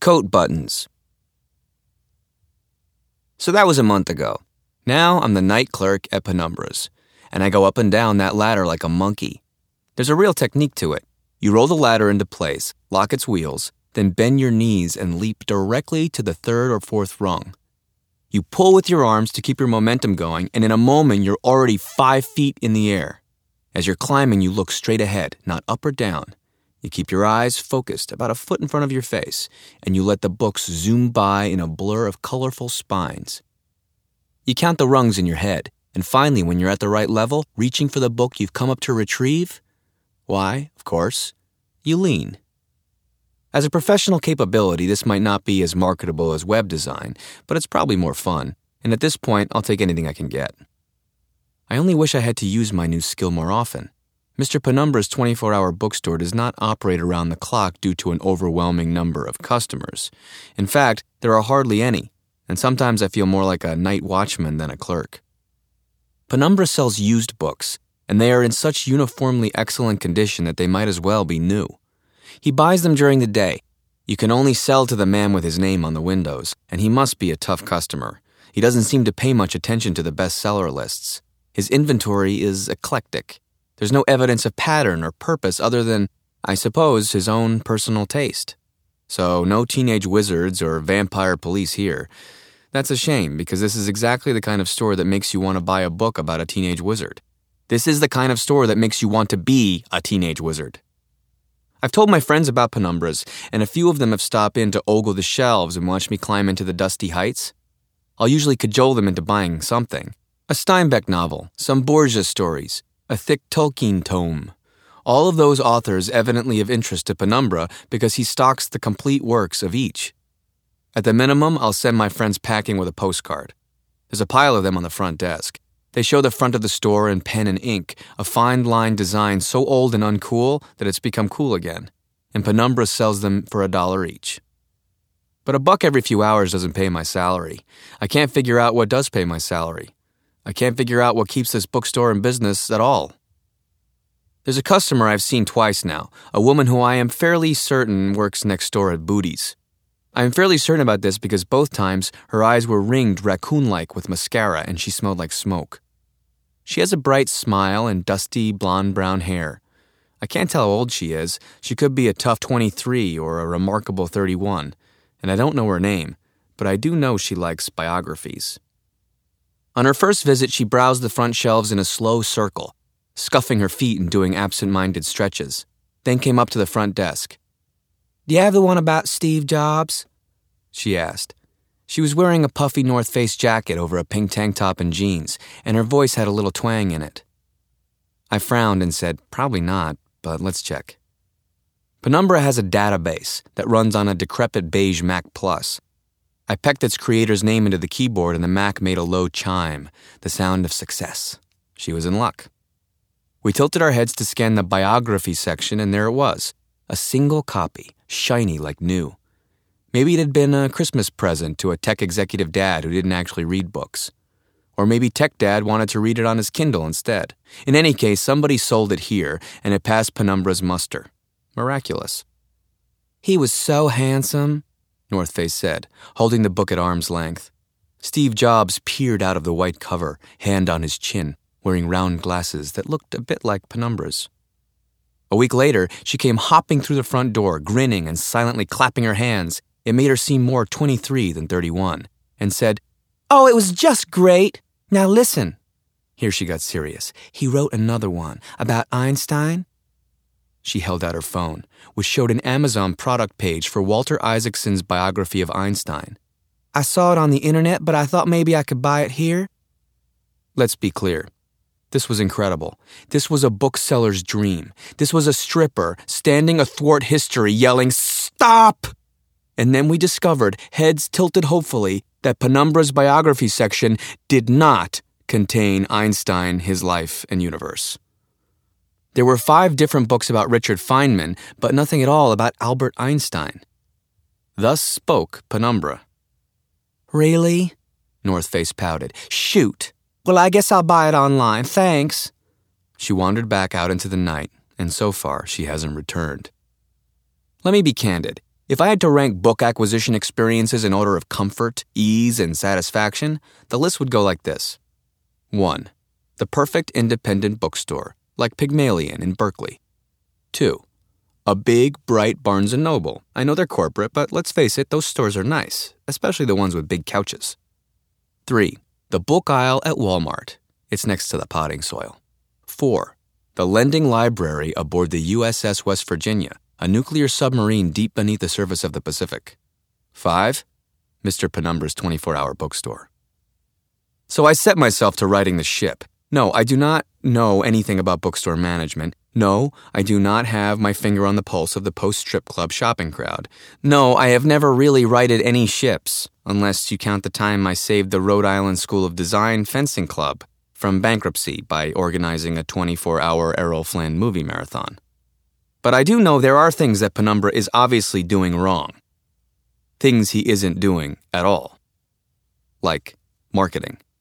Coat buttons. So that was a month ago. Now I'm the night clerk at Penumbra's, and I go up and down that ladder like a monkey. There's a real technique to it. You roll the ladder into place, lock its wheels, then bend your knees and leap directly to the third or fourth rung. You pull with your arms to keep your momentum going, and in a moment you're already 5 feet in the air. As you're climbing, you look straight ahead, not up or down. You keep your eyes focused about a foot in front of your face, and you let the books zoom by in a blur of colorful spines. You count the rungs in your head, and finally, when you're at the right level, reaching for the book you've come up to retrieve, why, of course, you lean. As a professional capability, this might not be as marketable as web design, but it's probably more fun, and at this point, I'll take anything I can get. I only wish I had to use my new skill more often. Mr. Penumbra's 24-hour bookstore does not operate around the clock due to an overwhelming number of customers. In fact, there are hardly any, and sometimes I feel more like a night watchman than a clerk. Penumbra sells used books, and they are in such uniformly excellent condition that they might as well be new. He buys them during the day. You can only sell to the man with his name on the windows, and he must be a tough customer. He doesn't seem to pay much attention to the bestseller lists. His inventory is eclectic. There's no evidence of pattern or purpose other than, I suppose, his own personal taste. So no teenage wizards or vampire police here. That's a shame, because this is exactly the kind of store that makes you want to buy a book about a teenage wizard. This is the kind of store that makes you want to be a teenage wizard. I've told my friends about Penumbra's, and a few of them have stopped in to ogle the shelves and watch me climb into the dusty heights. I'll usually cajole them into buying something. A Steinbeck novel, some Borges stories, a thick Tolkien tome. All of those authors evidently of interest to Penumbra because he stocks the complete works of each. At the minimum, I'll send my friends packing with a postcard. There's a pile of them on the front desk. They show the front of the store in pen and ink, a fine line design so old and uncool that it's become cool again, and Penumbra sells them for $1 each. But $1 every few hours doesn't pay my salary. I can't figure out what does pay my salary. I can't figure out what keeps this bookstore in business at all. There's a customer I've seen twice now, a woman who I am fairly certain works next door at Booty's. I am fairly certain about this because both times her eyes were ringed raccoon-like with mascara and she smelled like smoke. She has a bright smile and dusty blonde-brown hair. I can't tell how old she is. She could be a tough 23 or a remarkable 31, and I don't know her name, but I do know she likes biographies. On her first visit, she browsed the front shelves in a slow circle, scuffing her feet and doing absent-minded stretches, then came up to the front desk. "Do you have the one about Steve Jobs?" she asked. She was wearing a puffy North Face jacket over a pink tank top and jeans, and her voice had a little twang in it. I frowned and said, "Probably not, but let's check." Penumbra has a database that runs on a decrepit beige Mac Plus. I pecked its creator's name into the keyboard and the Mac made a low chime, the sound of success. She was in luck. We tilted our heads to scan the biography section, and there it was, a single copy, shiny like new. Maybe it had been a Christmas present to a tech executive dad who didn't actually read books. Or maybe tech dad wanted to read it on his Kindle instead. In any case, somebody sold it here, and it passed Penumbra's muster. Miraculous. "He was so handsome," North Face said, holding the book at arm's length. Steve Jobs peered out of the white cover, hand on his chin, wearing round glasses that looked a bit like Penumbra's. A week later, she came hopping through the front door, grinning and silently clapping her hands. It made her seem more 23 than 31, and said, "Oh, it was just great. Now listen." Here she got serious. "He wrote another one about Einstein." She held out her phone, which showed an Amazon product page for Walter Isaacson's biography of Einstein. "I saw it on the internet, but I thought maybe I could buy it here." Let's be clear. This was incredible. This was a bookseller's dream. This was a stripper standing athwart history yelling, "Stop!" And then we discovered, heads tilted hopefully, that Penumbra's biography section did not contain Einstein, his life, and universe. There were 5 different books about Richard Feynman, but nothing at all about Albert Einstein. Thus spoke Penumbra. "Really?" North Face pouted. "Shoot. Well, I guess I'll buy it online. Thanks." She wandered back out into the night, and so far she hasn't returned. Let me be candid. If I had to rank book acquisition experiences in order of comfort, ease, and satisfaction, the list would go like this. 1. The perfect independent bookstore, like Pygmalion in Berkeley. 2. A big, bright Barnes & Noble. I know they're corporate, but let's face it, those stores are nice, especially the ones with big couches. 3. The book aisle at Walmart. It's next to the potting soil. 4. The lending library aboard the USS West Virginia, a nuclear submarine deep beneath the surface of the Pacific. 5. Mr. Penumbra's 24-hour bookstore. So I set myself to righting the ship. No, I do not know anything about bookstore management. No, I do not have my finger on the pulse of the post-strip club shopping crowd. No, I have never really righted any ships, unless you count the time I saved the Rhode Island School of Design Fencing Club from bankruptcy by organizing a 24-hour Errol Flynn movie marathon. But I do know there are things that Penumbra is obviously doing wrong. Things he isn't doing at all. Like marketing.